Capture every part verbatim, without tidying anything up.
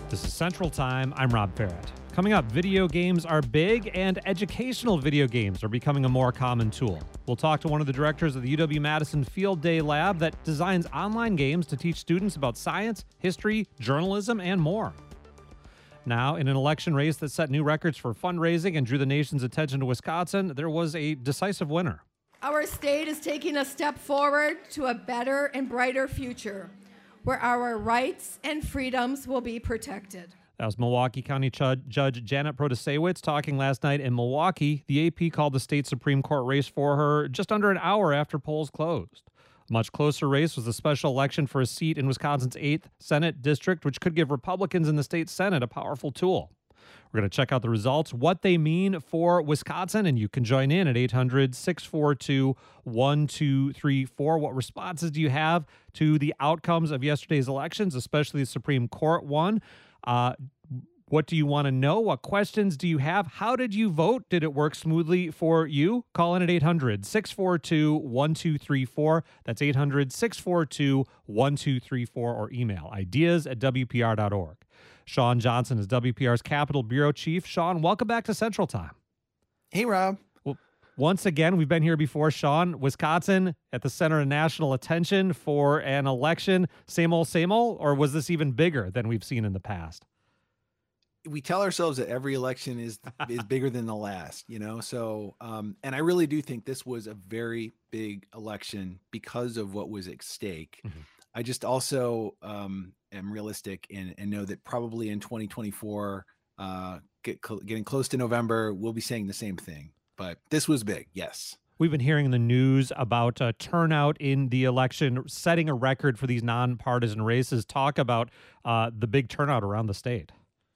This is Central Time. I'm Rob Barrett. Coming up, video games are big and educational video games are becoming a more common tool. We'll talk to one of the directors of the U W-Madison Field Day Lab that designs online games to teach students about science, history, journalism, and more. Now, in an election race that set new records for fundraising and drew the nation's attention to Wisconsin, there was a decisive winner. Our state is taking a step forward to a better and brighter future, where our rights and freedoms will be protected. That was Milwaukee County Ch- Judge Janet Protasewicz talking last night in Milwaukee. The A P called the state Supreme Court race for her just under an hour after polls closed. A much closer race was the special election for a seat in Wisconsin's eighth Senate District, which could give Republicans in the state Senate a powerful tool. We're going to check out the results, what they mean for Wisconsin, and you can join in at eight hundred, six four two, one two three four. What responses do you have to the outcomes of yesterday's elections, especially the Supreme Court one? Uh, what do you want to know? What questions do you have? How did you vote? Did it work smoothly for you? Call in at eight hundred, six four two, one two three four. That's eight hundred, six four two, one two three four, or email ideas at W P R dot org. Sean Johnson is W P R's Capitol Bureau Chief. Sean, welcome back to Central Time. Hey, Rob. Well, once again, we've been here before, Sean. Wisconsin at the center of national attention for an election. Same old, same old, or was this even bigger than we've seen in the past? We tell ourselves that every election is is bigger than the last, you know? So, um, and I really do think this was a very big election because of what was at stake. Mm-hmm. I just also um, am realistic and, and know that probably in twenty twenty-four, uh, get cl- getting close to November, we'll be saying the same thing. But this was big, yes. We've been hearing the news about uh, turnout in the election, setting a record for these nonpartisan races. Talk about uh, the big turnout around the state.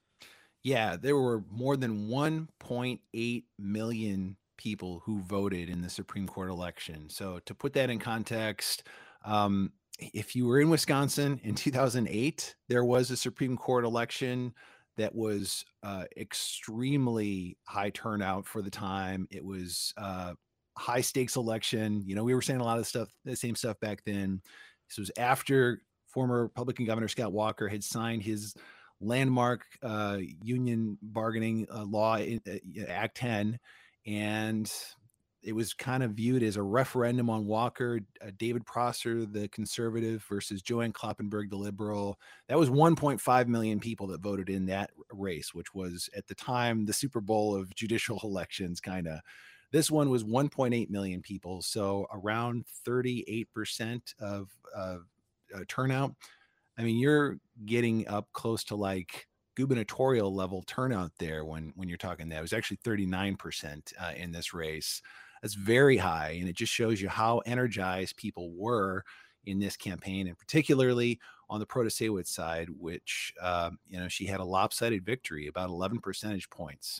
Yeah, there were more than one point eight million people who voted in the Supreme Court election. So to put that in context, um, if you were in Wisconsin in two thousand eight, there was a Supreme Court election that was uh, extremely high turnout for the time. It was uh, high stakes election. You know, we were saying a lot of stuff, the same stuff back then. This was after former Republican Governor Scott Walker had signed his landmark uh, union bargaining uh, law, uh, Act ten, and it was kind of viewed as a referendum on Walker, uh, David Prosser, the conservative, versus Joanne Kloppenberg, the liberal. That was one point five million people that voted in that race, which was at the time the Super Bowl of judicial elections, kind of. This one was one point eight million people, so around thirty-eight percent of uh, uh, turnout. I mean, you're getting up close to like gubernatorial level turnout there when when you're talking that. It was actually thirty-nine percent uh, in this race. That's very high, and it just shows you how energized people were in this campaign, and particularly on the Protasewicz side, which uh, you know, she had a lopsided victory, about eleven percentage points.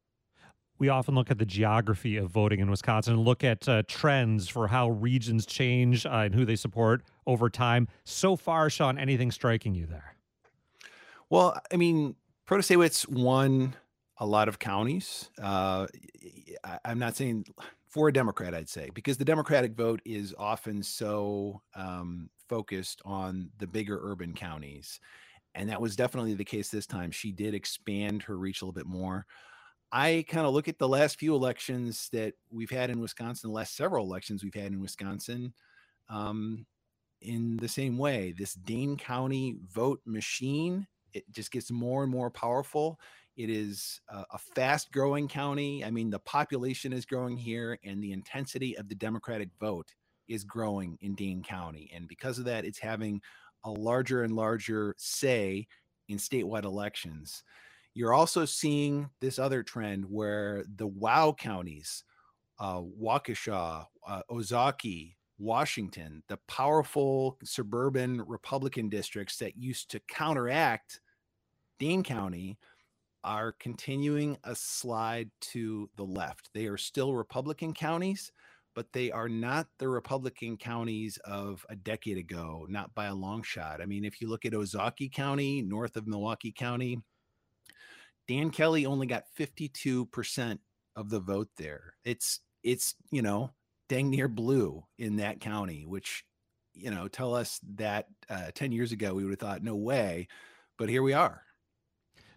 We often look at the geography of voting in Wisconsin and look at uh, trends for how regions change uh, and who they support over time. So far, Sean, anything striking you there? Well, I mean, Protasewicz won a lot of counties. Uh, I, I'm not saying for a Democrat, I'd say, because the Democratic vote is often so um, focused on the bigger urban counties. And that was definitely the case this time. She did expand her reach a little bit more. I kind of look at the last few elections that we've had in Wisconsin, the last several elections we've had in Wisconsin, um, in the same way. This Dane County vote machine, it just gets more and more powerful. It is a, a fast-growing county. I mean, the population is growing here, and the intensity of the Democratic vote is growing in Dane County. And because of that, it's having a larger and larger say in statewide elections. You're also seeing this other trend where the WOW counties, uh, Waukesha, uh, Ozaukee, Washington, the powerful suburban Republican districts that used to counteract Dane County, are continuing a slide to the left. They are still Republican counties, but they are not the Republican counties of a decade ago, not by a long shot. I mean, if you look at Ozaukee County, north of Milwaukee County, Dan Kelly only got fifty-two percent of the vote there. It's, it's, you know, dang near blue in that county, which, you know, tell us that uh, ten years ago, we would have thought, no way, but here we are.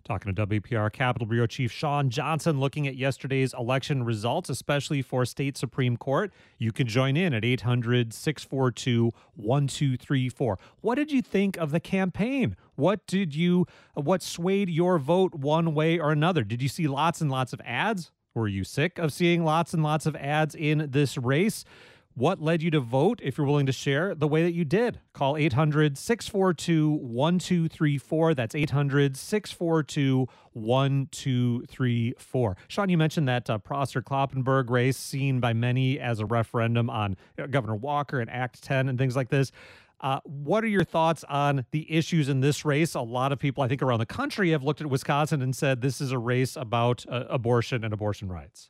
Talking to W P R Capitol Bureau Chief Shawn Johnson, looking at yesterday's election results, especially for state Supreme Court. You can join in at eight hundred, six four two, one two three four. What did you think of the campaign? What did you, what swayed your vote one way or another? Did you see lots and lots of ads? Were you sick of seeing lots and lots of ads in this race? What led you to vote, if you're willing to share, the way that you did? Call eight hundred, six four two, one two three four. That's eight hundred, six four two, one two three four. Shawn, you mentioned that uh, Prosser-Kloppenburg race, seen by many as a referendum on uh, Governor Walker and Act ten and things like this. Uh, what are your thoughts on the issues in this race? A lot of people, I think, around the country have looked at Wisconsin and said this is a race about uh, abortion and abortion rights.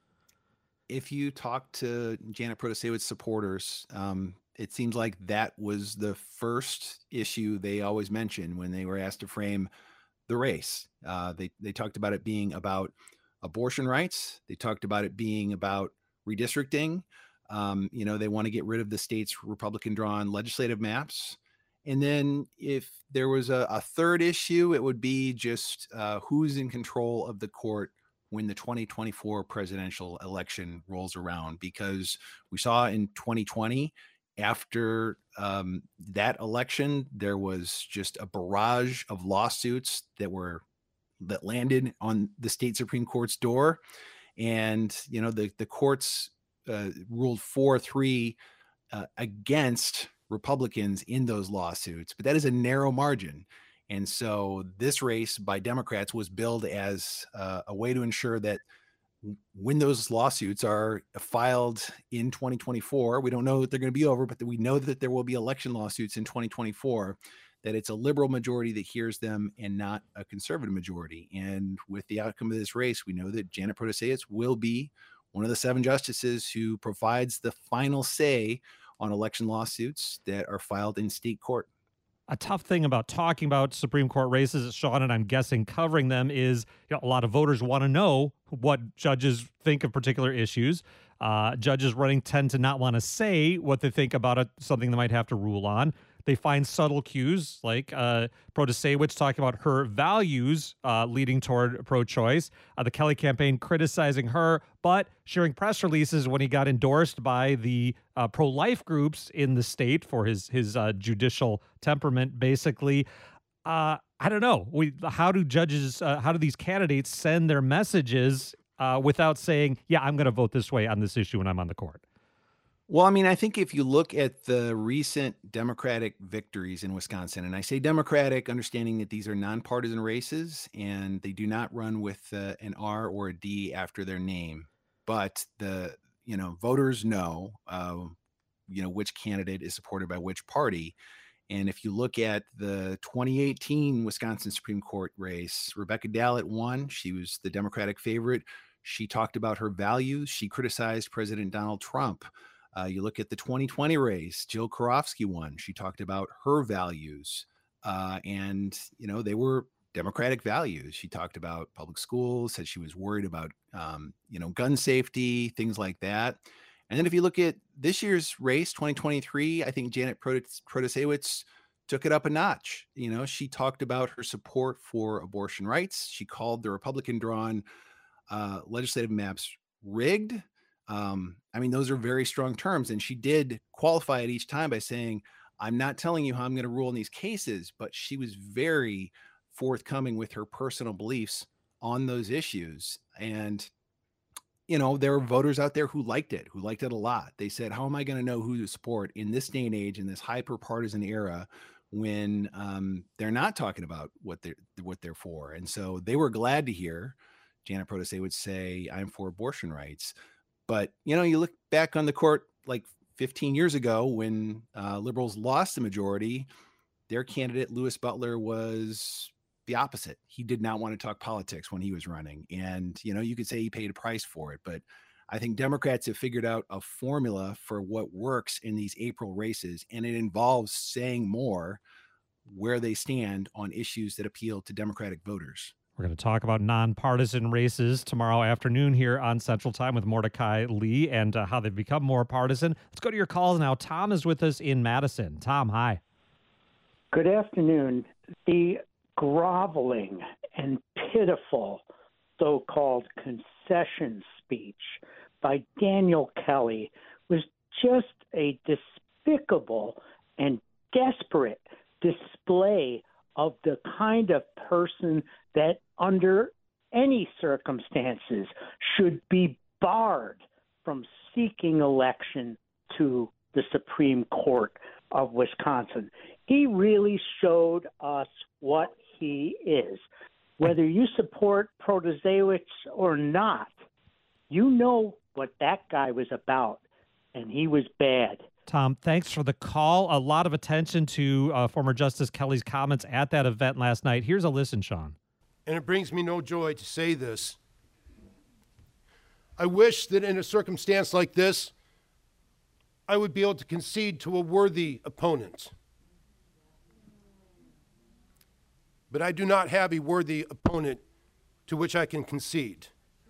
If you talk to Janet Protasiewicz supporters, um, it seems like that was the first issue they always mentioned when they were asked to frame the race. Uh, they, they talked about it being about abortion rights. They talked about it being about redistricting. Um, you know, they want to get rid of the state's Republican-drawn legislative maps. And then if there was a, a third issue, it would be just uh, who's in control of the court when the twenty twenty-four presidential election rolls around, because we saw in twenty twenty, after um, that election, there was just a barrage of lawsuits that were that landed on the state Supreme Court's door. And, you know, the, the courts uh, ruled four three uh, against Republicans in those lawsuits, but that is a narrow margin. And so this race by Democrats was billed as uh, a way to ensure that when those lawsuits are filed in twenty twenty-four, we don't know that they're going to be over, but we know that there will be election lawsuits in twenty twenty-four, that it's a liberal majority that hears them and not a conservative majority. And with the outcome of this race, we know that Janet Protasiewicz will be one of the seven justices who provides the final say on election lawsuits that are filed in state court. A tough thing about talking about Supreme Court races, Shawn, and I'm guessing covering them, is you know, a lot of voters want to know what judges think of particular issues. Uh, judges running tend to not want to say what they think about it, something they might have to rule on. They find subtle cues, like uh, Protasiewicz talking about her values uh, leading toward pro-choice. Uh, the Kelly campaign criticizing her, but sharing press releases when he got endorsed by the uh, pro-life groups in the state for his his uh, judicial temperament, basically. Uh, I don't know. We how do judges, uh, how do these candidates send their messages uh, without saying, yeah, I'm going to vote this way on this issue when I'm on the court? Well, I mean, I think if you look at the recent Democratic victories in Wisconsin, and I say Democratic, understanding that these are nonpartisan races and they do not run with uh, an R or a D after their name, but the, you know, voters know, uh, you know, which candidate is supported by which party. And if you look at the twenty eighteen Wisconsin Supreme Court race, Rebecca Dallett won. She was the Democratic favorite. She talked about her values. She criticized President Donald Trump. Uh, you look at the twenty twenty race, Jill Karofsky won. She talked about her values uh, and, you know, they were Democratic values. She talked about public schools, said she was worried about, um, you know, gun safety, things like that. And then if you look at this year's race, twenty twenty-three, I think Janet Protasiewicz took it up a notch. You know, she talked about her support for abortion rights. She called the Republican-drawn uh, legislative maps rigged. Um, I mean, those are very strong terms. And she did qualify it each time by saying, I'm not telling you how I'm going to rule in these cases, but she was very forthcoming with her personal beliefs on those issues. And, you know, there were voters out there who liked it, who liked it a lot. They said, how am I going to know who to support in this day and age, in this hyper-partisan era, when um, they're not talking about what they're, what they're for? And so they were glad to hear Janet Protasiewicz say, I'm for abortion rights. But, you know, you look back on the court like fifteen years ago when uh, liberals lost the majority, their candidate, Louis Butler, was the opposite. He did not want to talk politics when he was running. And, you know, you could say he paid a price for it. But I think Democrats have figured out a formula for what works in these April races. And it involves saying more where they stand on issues that appeal to Democratic voters. We're going to talk about nonpartisan races tomorrow afternoon here on Central Time with Mordecai Lee and uh, how they've become more partisan. Let's go to your calls now. Tom is with us in Madison. Tom, hi. Good afternoon. The groveling and pitiful so-called concession speech by Daniel Kelly was just a despicable and desperate display of the kind of person that under any circumstances should be barred from seeking election to the Supreme Court of Wisconsin. He really showed us what he is. Whether you support Protasiewicz or not, you know what that guy was about, and he was bad. Tom, thanks for the call. A lot of attention to uh, former Justice Kelly's comments at that event last night. Here's a listen, Sean. And it brings me no joy to say this. I wish that in a circumstance like this, I would be able to concede to a worthy opponent. But I do not have a worthy opponent to which I can concede.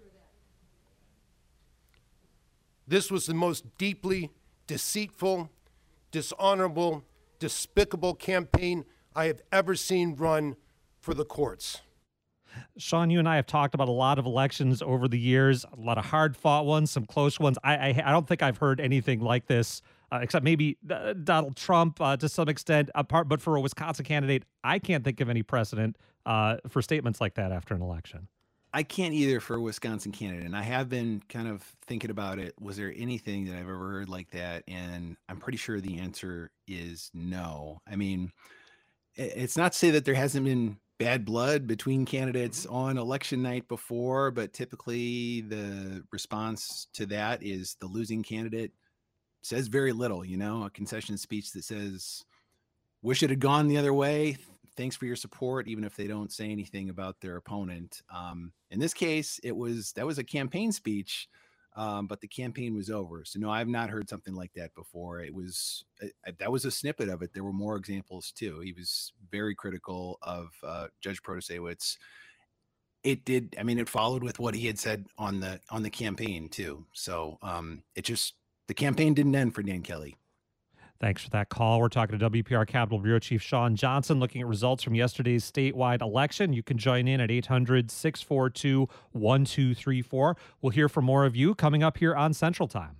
This was the most deeply deceitful, dishonorable, despicable campaign I have ever seen run for the courts. Sean, you and I have talked about a lot of elections over the years, a lot of hard-fought ones, some close ones. I I, I don't think I've heard anything like this, uh, except maybe uh, Donald Trump uh, to some extent. Apart, but for a Wisconsin candidate, I can't think of any precedent uh, for statements like that after an election. I can't either for a Wisconsin candidate. And I have been kind of thinking about it. Was there anything that I've ever heard like that? And I'm pretty sure the answer is no. I mean, it's not to say that there hasn't been bad blood between candidates on election night before, but typically the response to that is the losing candidate says very little, you know, a concession speech that says, wish it had gone the other way. Thanks for your support, even if they don't say anything about their opponent. Um, in this case, it was that was a campaign speech, um, but the campaign was over. So no, I've not heard something like that before. It was uh, that was a snippet of it. There were more examples too. He was very critical of uh, Judge Protasiewicz. It did. I mean, it followed with what he had said on the on the campaign too. So um, it just the campaign didn't end for Dan Kelly. Thanks for that call. We're talking to W P R Capitol Bureau Chief Shawn Johnson, looking at results from yesterday's statewide election. You can join in at eight hundred, six four two, one two three four. We'll hear from more of you coming up here on Central Time.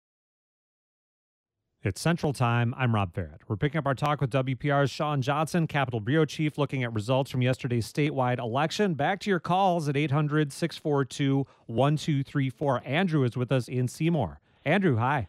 It's Central Time. I'm Rob Barrett. We're picking up our talk with W P R's Shawn Johnson, Capitol Bureau Chief, looking at results from yesterday's statewide election. Back to your calls at eight hundred, six four two, one two three four. Andrew is with us in Seymour. Andrew, hi.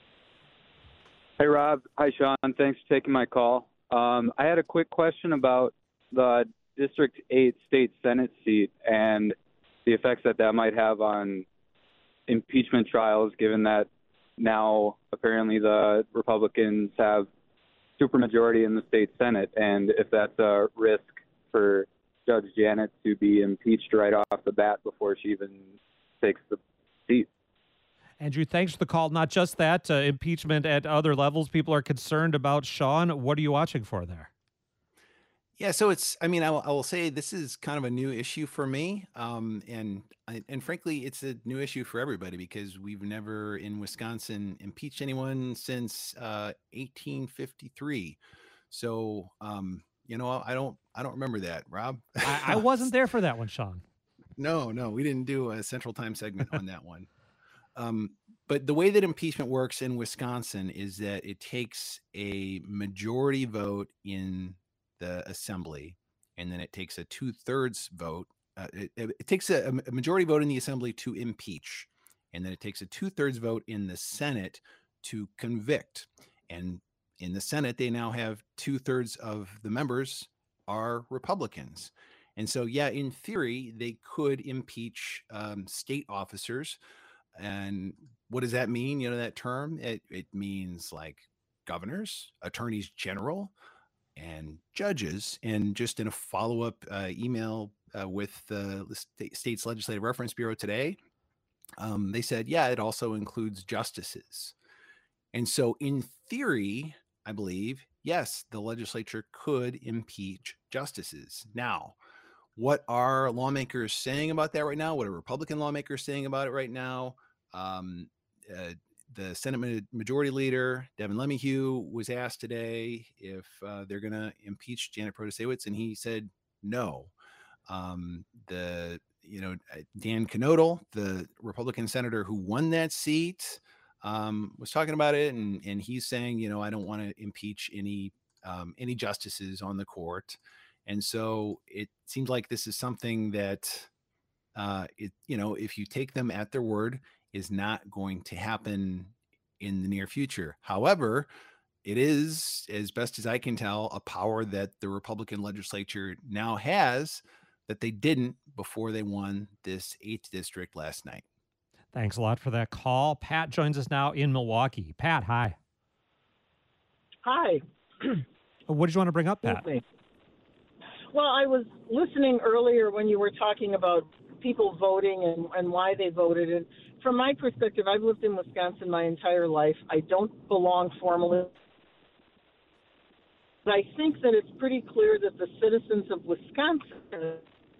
Hey, Rob. Hi, Sean. Thanks for taking my call. Um, I had a quick question about the District eight state Senate seat and the effects that that might have on impeachment trials, given that now apparently the Republicans have supermajority in the state Senate, and if that's a risk for Judge Janet to be impeached right off the bat before she even takes the seat. Andrew, thanks for the call. Not just that, uh, impeachment at other levels. People are concerned about. Sean, what are you watching for there? Yeah, so it's, I mean, I will, I will say this is kind of a new issue for me. Um, and, I- and frankly, it's a new issue for everybody because we've never in Wisconsin impeached anyone since uh, eighteen fifty-three. So, um, you know, I don't, I don't remember that, Rob. I, I wasn't there for that one, Sean. No, no, we didn't do a Central Time segment on that one. Um, but the way that impeachment works in Wisconsin is that it takes a majority vote in the assembly, and then it takes a two-thirds vote. Uh, it, it takes a, a majority vote in the assembly to impeach, and then it takes a two-thirds vote in the Senate to convict. And in the Senate, they now have two-thirds of the members are Republicans. And so, yeah, in theory, they could impeach um, state officers. And what does that mean? You know, that term, it, it means like governors, attorneys general, and judges. And just in a follow-up uh, email uh, with the st- state's Legislative Reference Bureau today, um, they said, yeah, it also includes justices. And so in theory, I believe, yes, the legislature could impeach justices. Now, what are lawmakers saying about that right now? What are Republican lawmakers saying about it right now? Um, uh, the Senate ma- Majority Leader, Devin LeMahieu, was asked today if uh, they're going to impeach Janet Protasiewicz, and he said no. Um, the you know uh, Dan Knodel, the Republican senator who won that seat, um, was talking about it, and and he's saying, you know, I don't want to impeach any um, any justices on the court, and so it seems like this is something that uh, it you know if you take them at their word, is not going to happen in the near future. However, it is, as best as I can tell, a power that the Republican legislature now has that they didn't before they won this eighth district last night. Thanks a lot for that call. Pat joins us now in Milwaukee. Pat, hi. Hi. What did you want to bring up, Pat? Excuse me. Well, I was listening earlier when you were talking about people voting and, and why they voted. And from my perspective, I've lived in Wisconsin my entire life. I don't belong formally. But I think that it's pretty clear that the citizens of Wisconsin.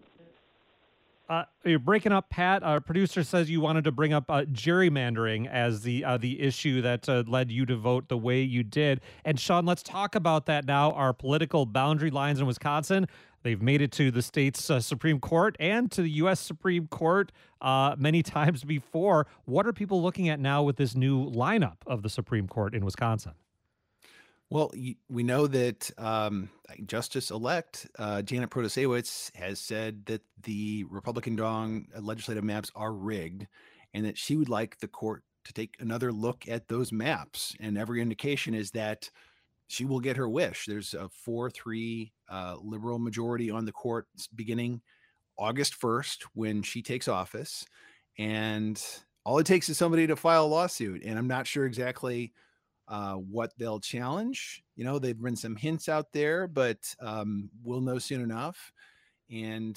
Uh, you're breaking up, Pat. Our producer says you wanted to bring up uh, gerrymandering as the uh, the issue that uh, led you to vote the way you did. And Sean, let's talk about that now. Our political boundary lines in Wisconsin, they've made it to the state's uh, Supreme Court and to the U S Supreme Court uh, many times before. What are people looking at now with this new lineup of the Supreme Court in Wisconsin? Well, we know that um, Justice-elect uh, Janet Protasiewicz has said that the Republican-drawn legislative maps are rigged, and that she would like the court to take another look at those maps. And every indication is that she will get her wish. There's a four three uh, liberal majority on the court beginning August first when she takes office, and all it takes is somebody to file a lawsuit. And I'm not sure exactly uh, what they'll challenge. You know, they've been some hints out there, but um, we'll know soon enough. And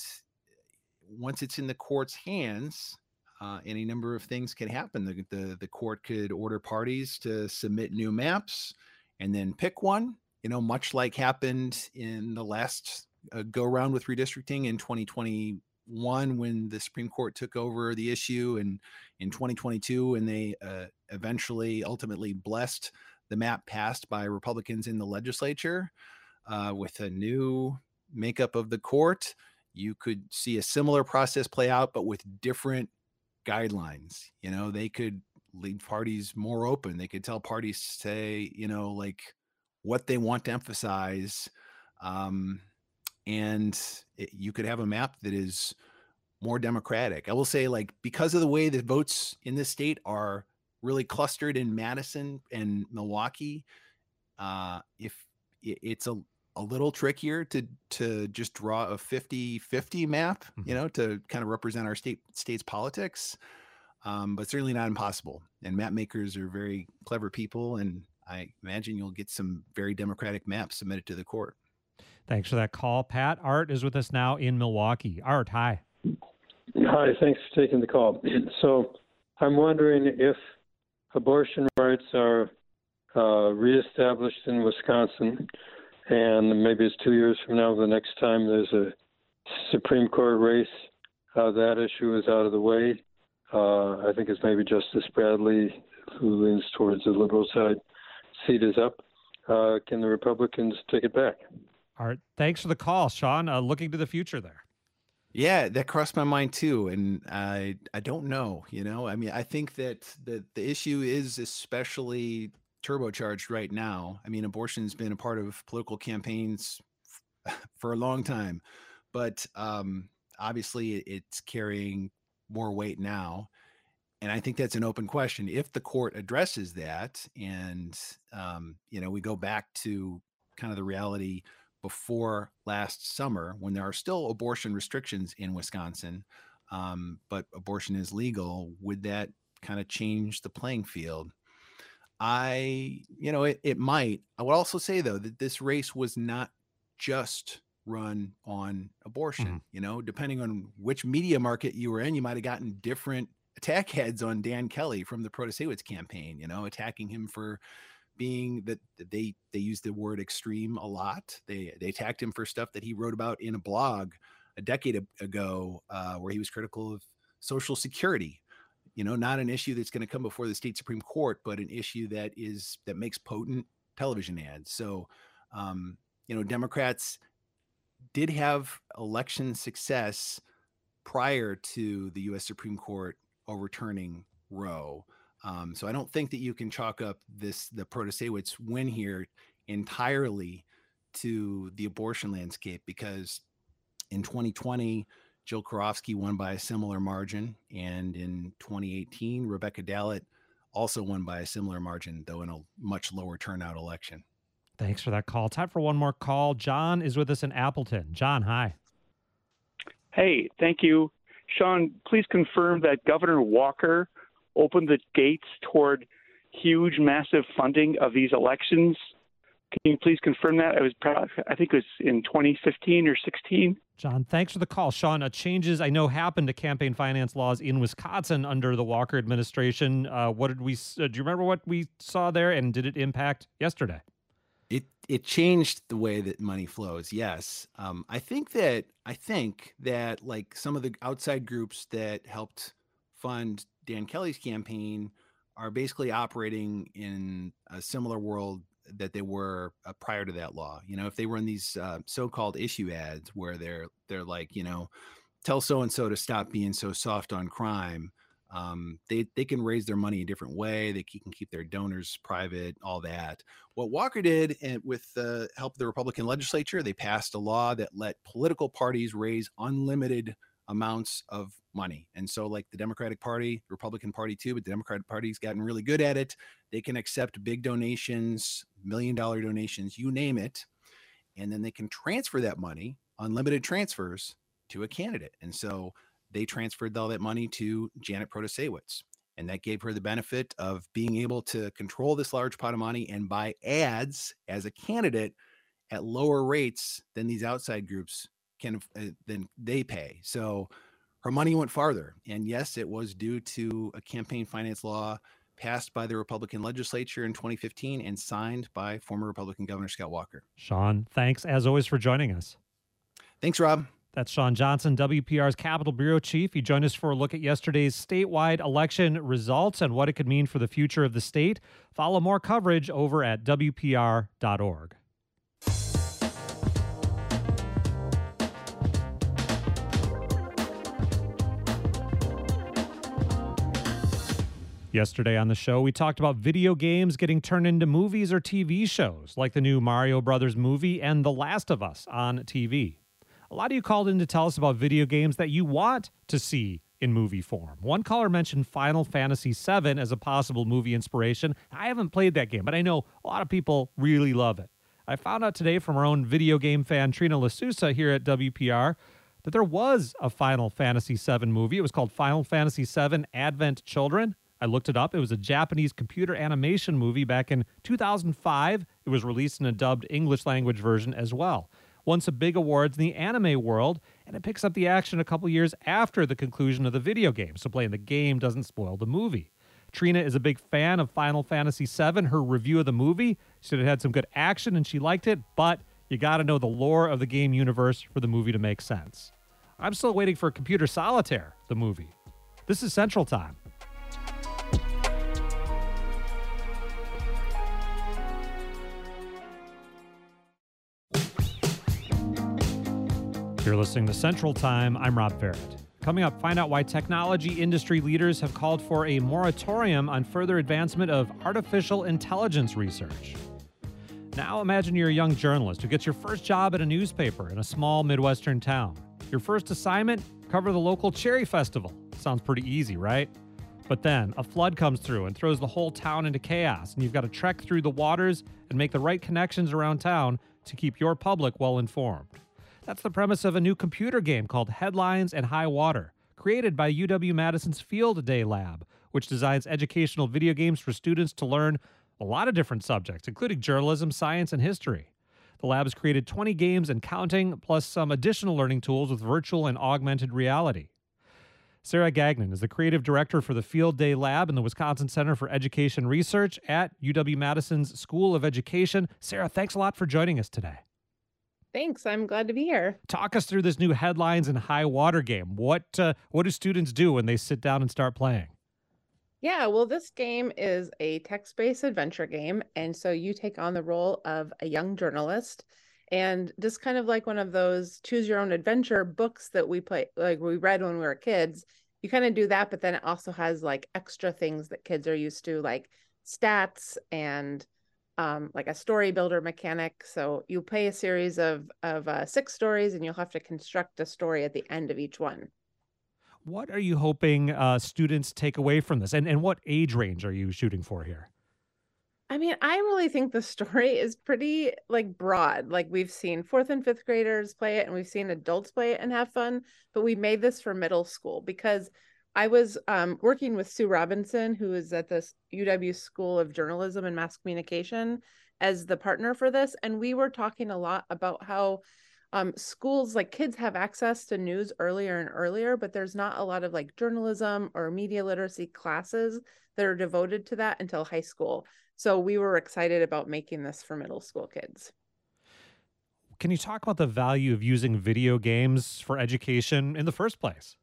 once it's in the court's hands, uh, any number of things can happen. The, the, the court could order parties to submit new maps and then pick one, you know, much like happened in the last uh, go around with redistricting in twenty twenty-one when the Supreme Court took over the issue, and in twenty twenty-two, and they uh, eventually ultimately blessed the map passed by Republicans in the legislature uh, with a new makeup of the court. You could see a similar process play out, but with different guidelines. You know, they could leave parties more open. They could tell parties to say, you know, like what they want to emphasize. Um, and it, you could have a map that is more democratic. I will say, like, because of the way the votes in this state are really clustered in Madison and Milwaukee, uh, if it, it's a, a little trickier to to just draw a fifty fifty map, mm-hmm. you know, to kind of represent our state state's politics. Um, but certainly not impossible. And map makers are very clever people, and I imagine you'll get some very democratic maps submitted to the court. Thanks for that call, Pat. Art is with us now in Milwaukee. Art, hi. Hi, thanks for taking the call. So I'm wondering if abortion rights are uh, reestablished in Wisconsin, and maybe it's two years from now, the next time there's a Supreme Court race, uh, that issue is out of the way. Uh, I think it's maybe Justice Bradley, who leans towards the liberal side, seat is up. Uh, can the Republicans take it back? All right. Thanks for the call, Sean. Uh, looking to the future there. Yeah, that crossed my mind too. And I I don't know, you know, I mean, I think that the, the issue is especially turbocharged right now. I mean, abortion's been a part of political campaigns f- for a long time, but um, obviously it's carrying more weight now. And I think that's an open question. If the court addresses that, and, um, you know, we go back to kind of the reality before last summer, when there are still abortion restrictions in Wisconsin, um, but abortion is legal, would that kind of change the playing field? I, you know, it, it might. I would also say, though, that this race was not just run on abortion. Mm-hmm. You know, depending on which media market you were in, you might have gotten different attack heads on Dan Kelly from the Protasiewicz campaign, you know, attacking him for being that they they used the word extreme a lot. They they attacked him for stuff that he wrote about in a blog a decade ago, uh, where he was critical of Social Security. You know, not an issue that's going to come before the state Supreme Court, but an issue that is that makes potent television ads. So, um, you know, Democrats did have election success prior to the U S Supreme Court overturning Roe. Um, so I don't think that you can chalk up this the Protasiewicz win here entirely to the abortion landscape, because in twenty twenty, Jill Karofsky won by a similar margin, and in twenty eighteen, Rebecca Dallett also won by a similar margin, though in a much lower turnout election. Thanks for that call. Time for one more call. John is with us in Appleton. John, hi. Hey, thank you. Sean, please confirm that Governor Walker opened the gates toward huge, massive funding of these elections. Can you please confirm that? I was proud, I think it was in twenty fifteen or sixteen. John, thanks for the call. Sean, uh, changes I know happened to campaign finance laws in Wisconsin under the Walker administration. Uh, what did we? Uh, do you remember what we saw there, and did it impact yesterday? It it changed the way that money flows. Yes, um, I think that I think that like some of the outside groups that helped fund Dan Kelly's campaign are basically operating in a similar world that they were uh, prior to that law. You know, if they were in these uh, so-called issue ads where they're they're like, you know, tell so and so to stop being so soft on crime. Um, they they can raise their money a different way. They can keep their donors private, all that. What Walker did, and with the help of the Republican legislature, they passed a law that let political parties raise unlimited amounts of money. And so like the Democratic Party, the Republican Party too, but the Democratic Party's gotten really good at it. They can accept big donations, million dollar donations, you name it. And then they can transfer that money, unlimited transfers, to a candidate. And so they transferred all that money to Janet Protasiewicz. And that gave her the benefit of being able to control this large pot of money and buy ads as a candidate at lower rates than these outside groups can uh, than they pay. So her money went farther. And yes, it was due to a campaign finance law passed by the Republican legislature in twenty fifteen and signed by former Republican Governor Scott Walker. Sean, thanks as always for joining us. Thanks, Rob. That's Sean Johnson, W P R's Capitol Bureau Chief. He joined us for a look at yesterday's statewide election results and what it could mean for the future of the state. Follow more coverage over at W P R dot org. Yesterday on the show, we talked about video games getting turned into movies or T V shows, like the new Mario Brothers movie and The Last of Us on T V. A lot of you called in to tell us about video games that you want to see in movie form. One caller mentioned Final Fantasy seven as a possible movie inspiration. I haven't played that game, but I know a lot of people really love it. I found out today from our own video game fan, Trina LaSousa, here at W P R, that there was a Final Fantasy seven movie. It was called Final Fantasy seven Advent Children. I looked it up. It was a Japanese computer animation movie back in two thousand five. It was released in a dubbed English language version as well. Won some big awards in the anime world, and it picks up the action a couple years after the conclusion of the video game, so playing the game doesn't spoil the movie. Trina is a big fan of Final Fantasy seven. Her review of the movie, she said it had some good action and she liked it, but you got to know the lore of the game universe for the movie to make sense. I'm still waiting for Computer Solitaire, the movie. This is Central Time. You're listening to Central Time. I'm Rob Barrett. Coming up, find out why technology industry leaders have called for a moratorium on further advancement of artificial intelligence research. Now imagine you're a young journalist who gets your first job at a newspaper in a small Midwestern town. Your first assignment? Cover the local cherry festival. Sounds pretty easy, right? But then a flood comes through and throws the whole town into chaos, and you've got to trek through the waters and make the right connections around town to keep your public well informed. That's the premise of a new computer game called Headlines and High Water, created by U W-Madison's Field Day Lab, which designs educational video games for students to learn a lot of different subjects, including journalism, science, and history. The lab has created twenty games and counting, plus some additional learning tools with virtual and augmented reality. Sarah Gagnon is the creative director for the Field Day Lab in the Wisconsin Center for Education Research at U W-Madison's School of Education. Sarah, thanks a lot for joining us today. Thanks. I'm glad to be here. Talk us through this new Headlines and High Water game. What uh, what do students do when they sit down and start playing? Yeah, well, this game is a text-based adventure game. And so you take on the role of a young journalist, And just kind of like one of those choose your own adventure books that we play, like we read when we were kids, you kind of do that, but then it also has like extra things that kids are used to, like stats and um, like a story builder mechanic. So you play a series of, of uh, six stories and you'll have to construct a story at the end of each one. What are you hoping uh, students take away from this? And, and what age range are you shooting for here? I mean, I really think the story is pretty like broad. Like we've seen fourth and fifth graders play it and we've seen adults play it and have fun, but we made this for middle school because I was um, working with Sue Robinson, who is at the U W School of Journalism and Mass Communication as the partner for this. And we were talking a lot about how um, schools, like kids have access to news earlier and earlier, but there's not a lot of like journalism or media literacy classes that are devoted to that until high school. So we were excited about making this for middle school kids. Can you talk about the value of using video games for education in the first place?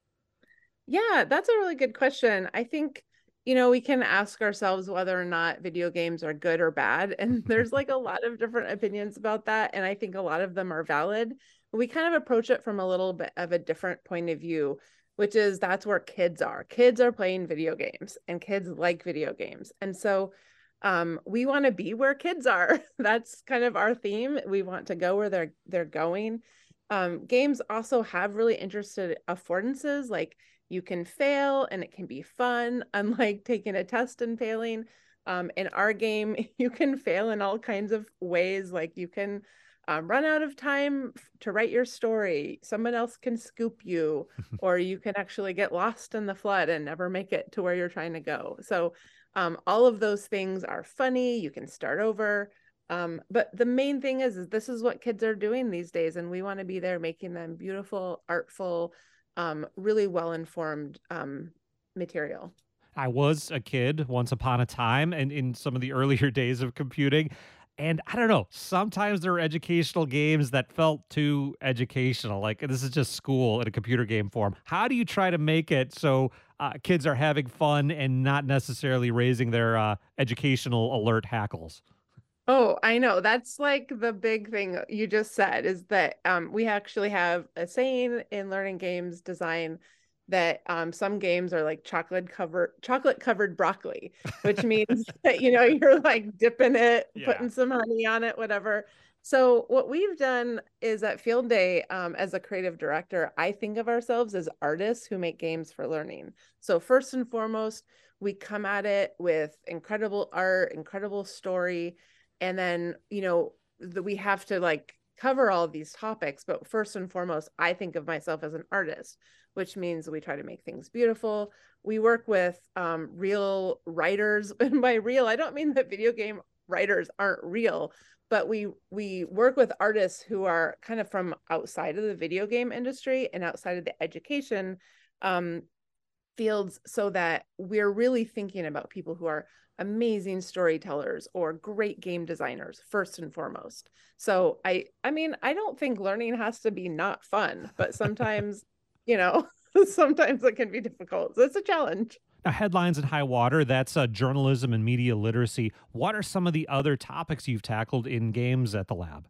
Yeah, that's a really good question. I think, you know, we can ask ourselves whether or not video games are good or bad. And there's like a lot of different opinions about that. And I think a lot of them are valid. But we kind of approach it from a little bit of a different point of view, which is that's where kids are. Kids are playing video games and kids like video games. And so um, we want to be where kids are. That's kind of our theme. We want to go where they're they're going. Um, games also have really interesting affordances, like you can fail and it can be fun, unlike taking a test and failing. Um, in our game, you can fail in all kinds of ways, like you can um, run out of time to write your story. Someone else can scoop you, or you can actually get lost in the flood and never make it to where you're trying to go. So um, all of those things are funny. You can start over. Um, but the main thing is, is this is what kids are doing these days. And we want to be there making them beautiful, artful, um, really well-informed um, material. I was a kid once upon a time and in some of the earlier days of computing. And I don't know, sometimes there are educational games that felt too educational. Like this is just school in a computer game form. How do you try to make it so uh, kids are having fun and not necessarily raising their uh, educational alert hackles? Oh, I know. That's like the big thing you just said is that um, we actually have a saying in learning games design that um, some games are like chocolate covered chocolate covered broccoli, which means that, you know, you're like dipping it, yeah. putting some honey on it, whatever. So what we've done is at Field Day, um, as a creative director, I think of ourselves as artists who make games for learning. So first and foremost, we come at it with incredible art, incredible story. And then, you know, the, we have to like cover all of these topics. But first and foremost, I think of myself as an artist, which means we try to make things beautiful. We work with um, real writers. And by real, I don't mean that video game writers aren't real, but we we work with artists who are kind of from outside of the video game industry and outside of the education um, fields, so that we're really thinking about people who are amazing storytellers or great game designers first and foremost. So I I mean, I don't think learning has to be not fun, but sometimes, you know, sometimes it can be difficult. So it's a challenge. Now, Headlines in High Water, that's uh, journalism and media literacy. What are some of the other topics you've tackled in games at the lab?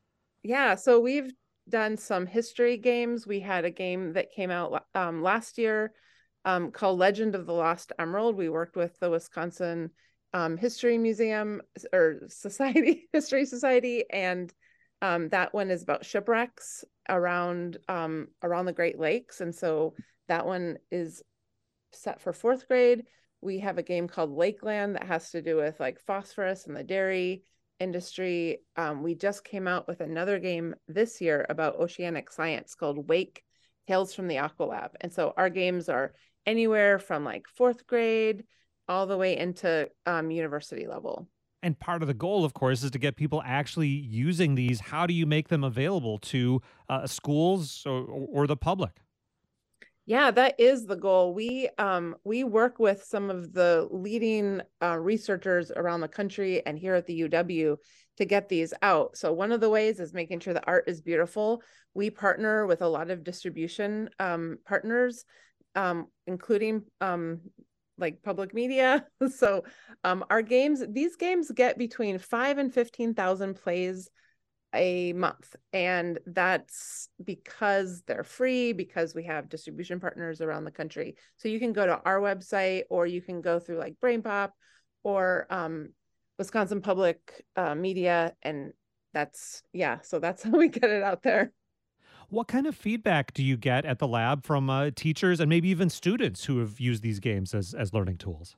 Yeah, so we've done some history games. We had a game that came out um, last year um, called Legend of the Lost Emerald. We worked with the Wisconsin um, History Museum or Society, History Society, and um, that one is about shipwrecks around um, around the Great Lakes. And so that one is set for fourth grade. We have a game called Lakeland that has to do with like phosphorus and the dairy industry. Um, we just came out with another game this year about oceanic science called Wake, Tales from the Aqualab. And so our games are anywhere from like fourth grade all the way into um, university level. And part of the goal, of course, is to get people actually using these. How do you make them available to uh, schools or, or the public? Yeah, that is the goal. We um, we work with some of the leading uh, researchers around the country and here at the U W to get these out. So one of the ways is making sure the art is beautiful. We partner with a lot of distribution um, partners, um, including um, like public media. So um, our games, these games get between five and fifteen thousand plays a month. And that's because they're free, because we have distribution partners around the country. So you can go to our website, or you can go through like BrainPop or um, Wisconsin Public uh, Media. And that's, yeah, so that's how we get it out there. What kind of feedback do you get at the lab from uh, teachers and maybe even students who have used these games as, as learning tools?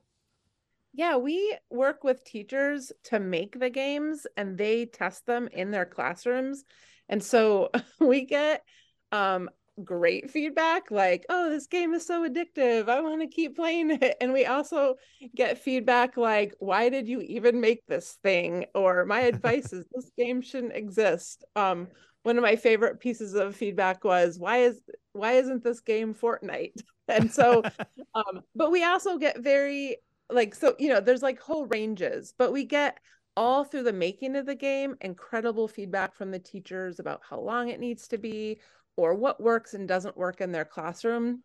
Yeah, we work with teachers to make the games, and they test them in their classrooms. And so we get um, great feedback like, oh, this game is so addictive, I want to keep playing it. And we also get feedback like, why did you even make this thing? Or my advice is this game shouldn't exist. Um, one of my favorite pieces of feedback was, why is why isn't this game Fortnite? And so, um, but we also get very like, so, you know, there's like whole ranges, but we get all through the making of the game, incredible feedback from the teachers about how long it needs to be or what works and doesn't work in their classroom.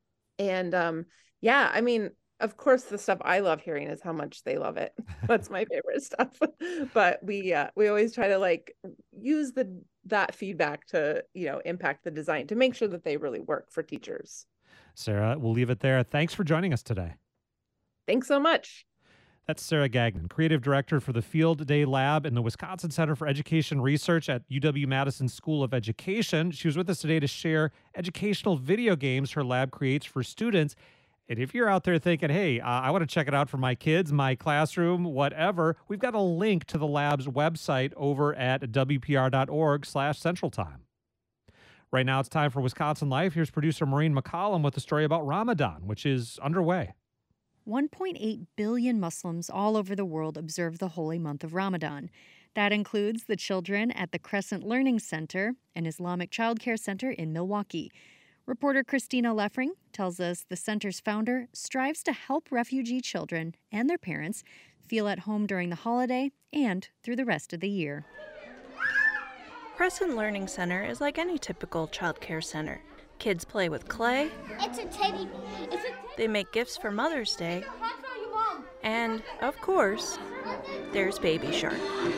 And um, yeah, I mean, of course, the stuff I love hearing is how much they love it. That's my favorite stuff. But we uh, we always try to like use the that feedback to, you know, impact the design to make sure that they really work for teachers. Sarah, we'll leave it there. Thanks for joining us today. Thanks so much. That's Sarah Gagnon, Creative Director for the Field Day Lab in the Wisconsin Center for Education Research at U W-Madison School of Education. She was with us today to share educational video games her lab creates for students. And if you're out there thinking, hey, uh, I want to check it out for my kids, my classroom, whatever, we've got a link to the lab's website over at W P R dot org slash Central Time. Right now, it's time for Wisconsin Life. Here's producer Maureen McCollum with a story about Ramadan, which is underway. one point eight billion Muslims all over the world observe the holy month of Ramadan. That includes the children at the Crescent Learning Center, an Islamic childcare center in Milwaukee. Reporter Christina Leffring tells us the center's founder strives to help refugee children and their parents feel at home during the holiday and through the rest of the year. Crescent Learning Center is like any typical childcare center. Kids play with clay. It's a teddy. It's a teddy. They make gifts for Mother's Day. And, of course, there's Baby Shark.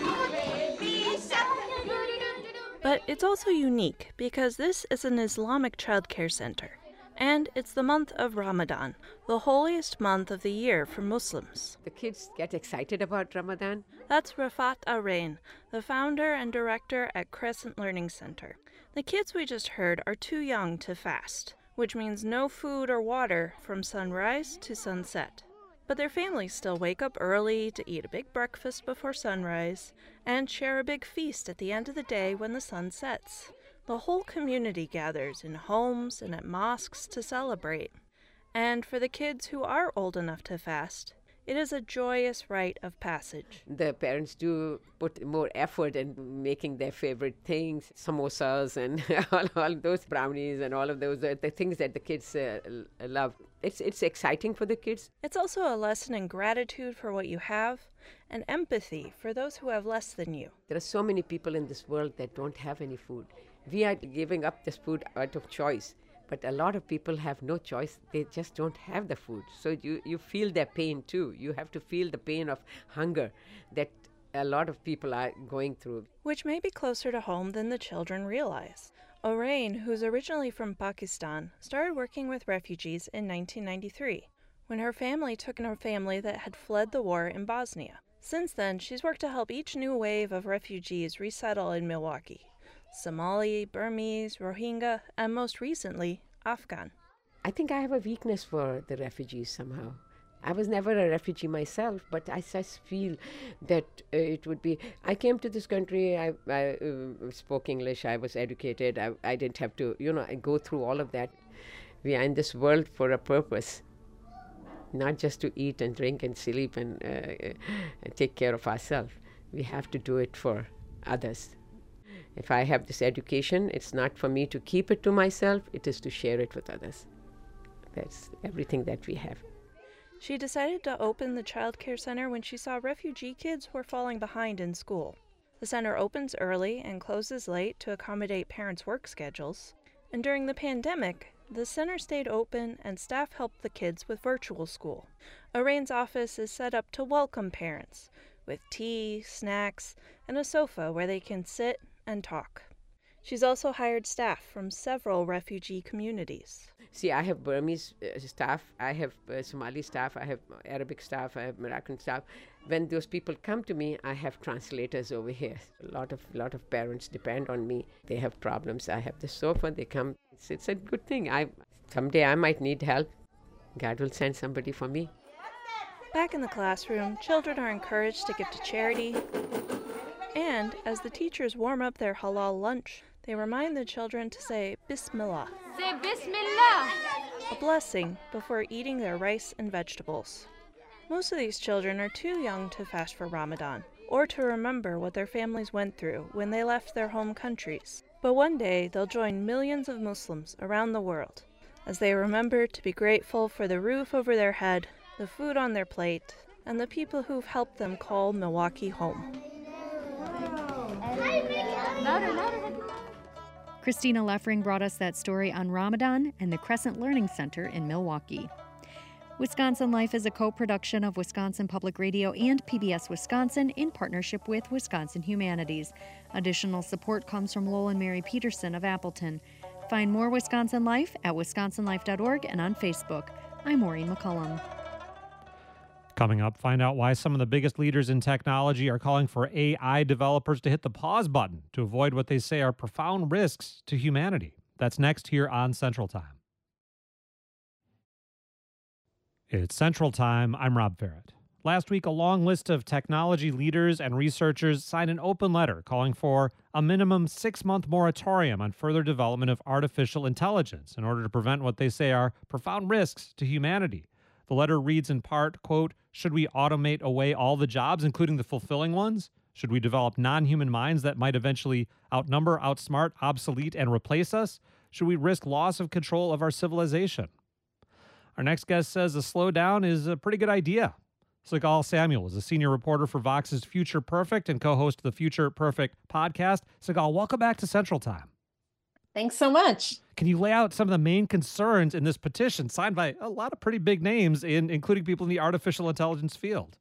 But it's also unique because this is an Islamic childcare center. And it's the month of Ramadan, the holiest month of the year for Muslims. The kids get excited about Ramadan. That's Rafat Arain, the founder and director at Crescent Learning Center. The kids we just heard are too young to fast, which means no food or water from sunrise to sunset. But their families still wake up early to eat a big breakfast before sunrise and share a big feast at the end of the day when the sun sets. The whole community gathers in homes and at mosques to celebrate. And for the kids who are old enough to fast, it is a joyous rite of passage. The parents do put more effort in making their favorite things, samosas and all, all those brownies and all of those are the things that the kids uh, love. It's, it's exciting for the kids. It's also a lesson in gratitude for what you have and empathy for those who have less than you. There are so many people in this world that don't have any food. We are giving up this food out of choice. But a lot of people have no choice. They just don't have the food. So you, you feel their pain too. You have to feel the pain of hunger that a lot of people are going through. Which may be closer to home than the children realize. Orain, who's originally from Pakistan, started working with refugees in nineteen ninety-three, when her family took in a family that had fled the war in Bosnia. Since then, she's worked to help each new wave of refugees resettle in Milwaukee. Somali, Burmese, Rohingya, and most recently, Afghan. I think I have a weakness for the refugees somehow. I was never a refugee myself, but I just feel that uh, it would be... I came to this country, I, I uh, spoke English, I was educated, I, I didn't have to, you know, go through all of that. We are in this world for a purpose, not just to eat and drink and sleep and, uh, and take care of ourselves. We have to do it for others. If I have this education, it's not for me to keep it to myself, it is to share it with others. That's everything that we have. She decided to open the child care center when she saw refugee kids were falling behind in school. The center opens early and closes late to accommodate parents' work schedules. And during the pandemic, the center stayed open and staff helped the kids with virtual school. Arain's office is set up to welcome parents, with tea, snacks, and a sofa where they can sit and talk. She's also hired staff from several refugee communities. See, I have Burmese uh, staff, I have uh, Somali staff, I have Arabic staff, I have Moroccan staff. When those people come to me, I have translators over here. A lot of lot of parents depend on me. They have problems. I have the sofa. They come. It's, it's a good thing. I someday I might need help. God will send somebody for me. Back in the classroom, children are encouraged to give to charity. And as the teachers warm up their halal lunch, they remind the children to say Bismillah. Say Bismillah. A blessing before eating their rice and vegetables. Most of these children are too young to fast for Ramadan, or to remember what their families went through when they left their home countries. But one day they'll join millions of Muslims around the world as they remember to be grateful for the roof over their head, the food on their plate, and the people who've helped them call Milwaukee home. Christina Leffering brought us that story on Ramadan and the Crescent Learning Center in Milwaukee. Wisconsin Life is a co-production of Wisconsin Public Radio and P B S Wisconsin in partnership with Wisconsin Humanities. Additional support comes from Lowell and Mary Peterson of Appleton. Find more Wisconsin Life at wisconsin life dot org and on Facebook. I'm Maureen McCullum. Coming up, find out why some of the biggest leaders in technology are calling for A I developers to hit the pause button to avoid what they say are profound risks to humanity. That's next here on Central Time. It's Central Time. I'm Rob Farrett. Last week, a long list of technology leaders and researchers signed an open letter calling for a minimum six-month moratorium on further development of artificial intelligence in order to prevent what they say are profound risks to humanity. The letter reads in part, quote, should we automate away all the jobs, including the fulfilling ones? Should we develop non-human minds that might eventually outnumber, outsmart, obsolete, and replace us? Should we risk loss of control of our civilization? Our next guest says a slowdown is a pretty good idea. Sigal Samuel is a senior reporter for Vox's Future Perfect and co-host of the Future Perfect podcast. Sigal, welcome back to Central Time. Thanks so much. Can you lay out some of the main concerns in this petition signed by a lot of pretty big names, in, including people in the artificial intelligence field?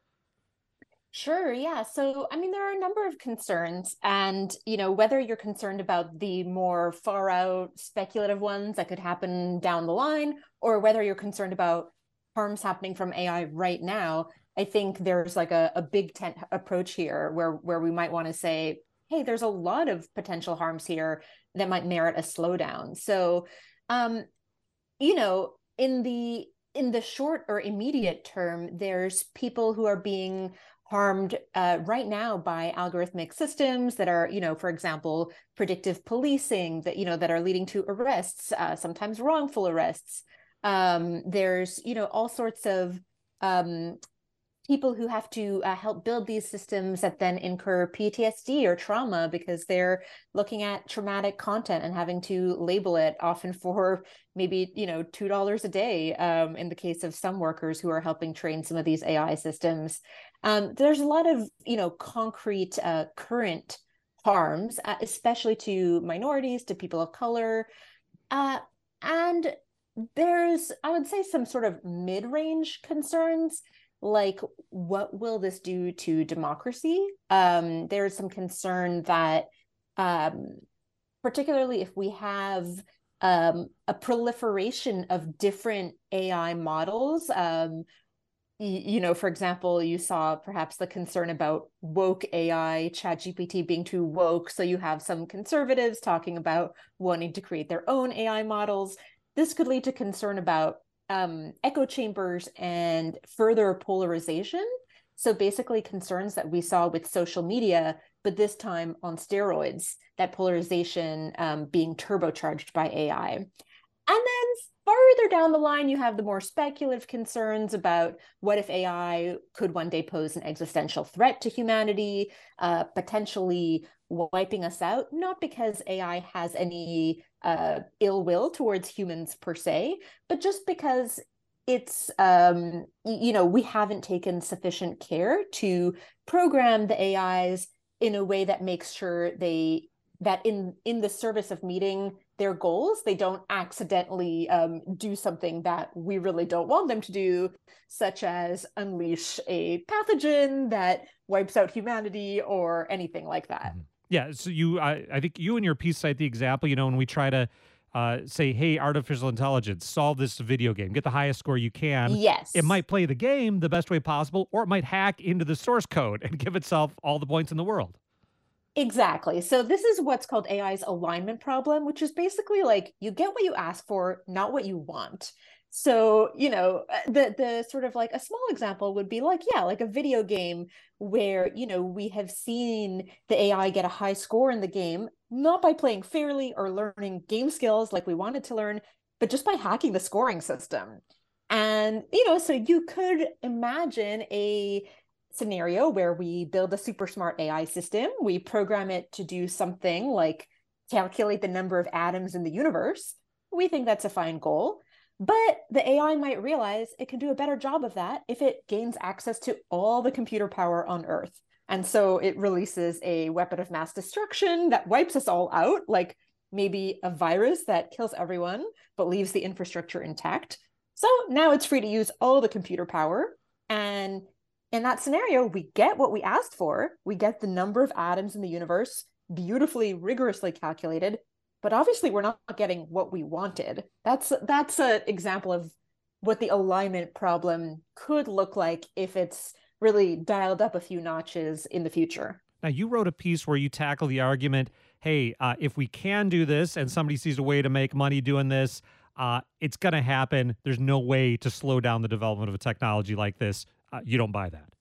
Sure, yeah. So, I mean, there are a number of concerns. And, you know, whether you're concerned about the more far out speculative ones that could happen down the line, or whether you're concerned about harms happening from A I right now, I think there's like a, a big tent approach here where, where we might want to say, hey, there's a lot of potential harms here that might merit a slowdown. So, um, you know, in the in the short or immediate term, there's people who are being harmed uh, right now by algorithmic systems that are, you know, for example, predictive policing that, you know, that are leading to arrests, uh, sometimes wrongful arrests. Um, there's, you know, all sorts of um, people who have to uh, help build these systems that then incur P T S D or trauma because they're looking at traumatic content and having to label it, often for maybe, you know, two dollars a day um, in the case of some workers who are helping train some of these A I systems. Um, there's a lot of, you know, concrete uh, current harms, uh, especially to minorities, to people of color. Uh, and there's, I would say, some sort of mid-range concerns, like what will this do to democracy? Um, there's some concern that, um, particularly if we have um, a proliferation of different A I models, um, you know, for example, you saw perhaps the concern about woke A I, ChatGPT being too woke. So you have some conservatives talking about wanting to create their own A I models. This could lead to concern about um, echo chambers and further polarization. So basically concerns that we saw with social media, but this time on steroids, that polarization um, being turbocharged by A I. And then farther down the line, you have the more speculative concerns about what if A I could one day pose an existential threat to humanity, uh, potentially wiping us out, not because A I has any uh, ill will towards humans per se, but just because it's, um, you know, we haven't taken sufficient care to program the A Is in a way that makes sure they, that in, in the service of meeting their goals, they don't accidentally um, do something that we really don't want them to do, such as unleash a pathogen that wipes out humanity or anything like that. Yeah, so you, I, I think you and your piece cite the example, you know, when we try to uh, say, hey, artificial intelligence, solve this video game, get the highest score you can. Yes. It might play the game the best way possible, or it might hack into the source code and give itself all the points in the world. Exactly. So this is what's called A I's alignment problem, which is basically like you get what you ask for, not what you want. So, you know, the the sort of like a small example would be like, yeah, like a video game where, you know, we have seen the A I get a high score in the game, not by playing fairly or learning game skills like we wanted to learn, but just by hacking the scoring system. And, you know, so you could imagine a scenario where we build a super smart A I system, we program it to do something like calculate the number of atoms in the universe. We think that's a fine goal. But the A I might realize it can do a better job of that if it gains access to all the computer power on Earth. And so it releases a weapon of mass destruction that wipes us all out, like maybe a virus that kills everyone, but leaves the infrastructure intact. So now it's free to use all the computer power. And in that scenario, we get what we asked for. We get the number of atoms in the universe, beautifully, rigorously calculated. But obviously, we're not getting what we wanted. That's that's an example of what the alignment problem could look like if it's really dialed up a few notches in the future. Now, you wrote a piece where you tackle the argument, hey, uh, if we can do this and somebody sees a way to make money doing this, uh, it's going to happen. There's no way to slow down the development of a technology like this. Uh, you don't buy that.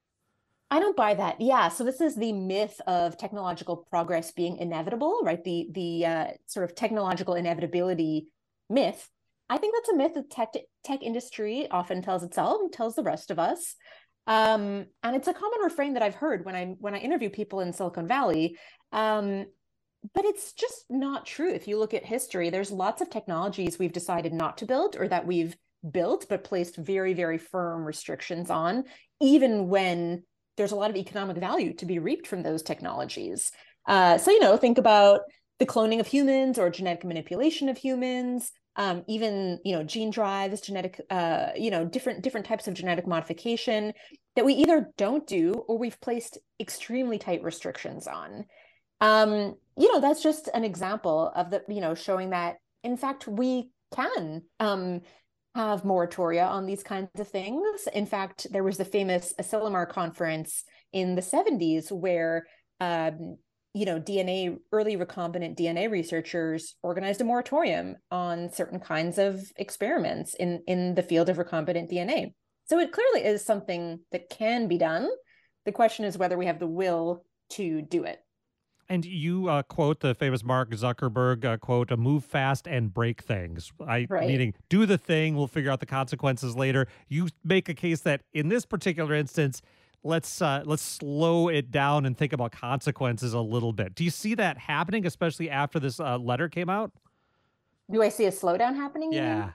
I don't buy that. Yeah. So this is the myth of technological progress being inevitable, right? The the uh, sort of technological inevitability myth. I think that's a myth that tech tech industry often tells itself and tells the rest of us. Um, and it's a common refrain that I've heard when I when I interview people in Silicon Valley. Um, but it's just not true. If you look at history, there's lots of technologies we've decided not to build or that we've built but placed very, very firm restrictions on, even when there's a lot of economic value to be reaped from those technologies. Uh, so, you know, think about the cloning of humans or genetic manipulation of humans, um, even, you know, gene drives, genetic, uh, you know, different different types of genetic modification that we either don't do or we've placed extremely tight restrictions on. Um, you know, that's just an example of the, you know, showing that, in fact, we can um, have moratoria on these kinds of things. In fact, there was the famous Asilomar conference in the seventies where, um, you know, D N A, early recombinant D N A researchers organized a moratorium on certain kinds of experiments in, in the field of recombinant D N A. So it clearly is something that can be done. The question is whether we have the will to do it. And you uh, quote the famous Mark Zuckerberg uh, quote, uh, move fast and break things. I, right. Meaning, do the thing, we'll figure out the consequences later. You make a case that in this particular instance, let's uh, let's slow it down and think about consequences a little bit. Do you see that happening, especially after this uh, letter came out? Do I see a slowdown happening? Yeah.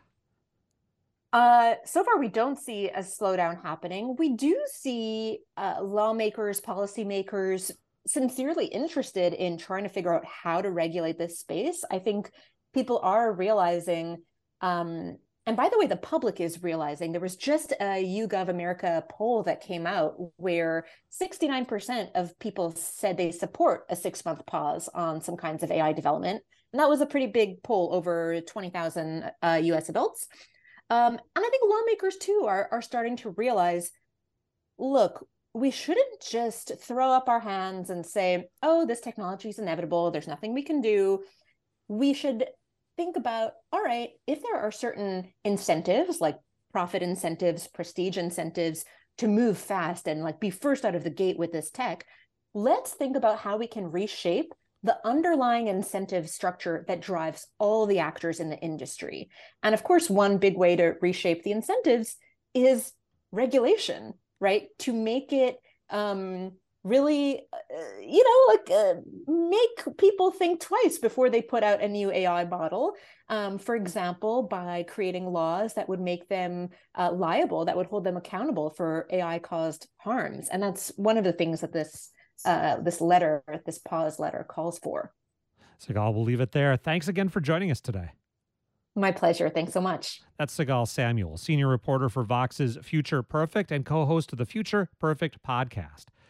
Uh, so far, we don't see a slowdown happening. We do see uh, lawmakers, policymakers sincerely interested in trying to figure out how to regulate this space. I think people are realizing, um, and by the way, the public is realizing, there was just a YouGov America poll that came out where sixty-nine percent of people said they support a six-month pause on some kinds of A I development. And that was a pretty big poll, over twenty thousand uh, U S adults. Um, and I think lawmakers too are, are starting to realize, look, we shouldn't just throw up our hands and say, oh, this technology is inevitable, there's nothing we can do. We should think about, all right, if there are certain incentives, like profit incentives, prestige incentives, to move fast and like be first out of the gate with this tech, let's think about how we can reshape the underlying incentive structure that drives all the actors in the industry. And of course, one big way to reshape the incentives is regulation, right? To make it um, really, uh, you know, like uh, make people think twice before they put out a new A I model. Um, for example, by creating laws that would make them uh, liable, that would hold them accountable for A I-caused harms. And that's one of the things that this uh, this letter, this pause letter, calls for. Sigal, we'll leave it there. Thanks again for joining us today. My pleasure. Thanks so much. That's Sigal Samuel, senior reporter for Vox's Future Perfect and co-host of the Future Perfect podcast.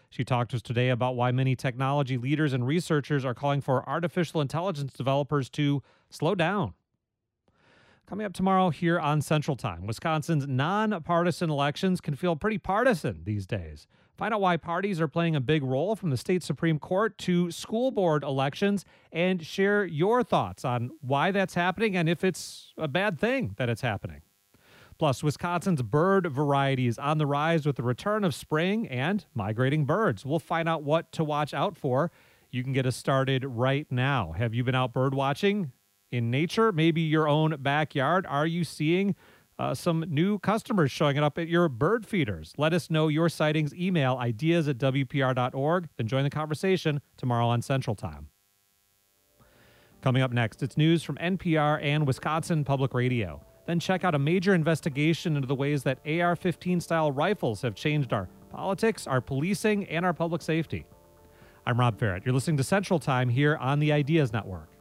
She talked to us today about why many technology leaders and researchers are calling for artificial intelligence developers to slow down. Coming up tomorrow here on Central Time, Wisconsin's nonpartisan elections can feel pretty partisan these days. Find out why parties are playing a big role from the state Supreme Court to school board elections, and share your thoughts on why that's happening and if it's a bad thing that it's happening. Plus, Wisconsin's bird variety is on the rise with the return of spring and migrating birds. We'll find out what to watch out for. You can get us started right now. Have you been out bird watching in nature, maybe your own backyard? Are you seeing uh, some new customers showing up at your bird feeders? Let us know your sightings. Email ideas at W P R dot org. Then join the conversation tomorrow on Central Time. Coming up next, it's news from N P R and Wisconsin Public Radio. Then check out a major investigation into the ways that A R fifteen style rifles have changed our politics, our policing, and our public safety. I'm Rob Farrett. You're listening to Central Time here on the Ideas Network.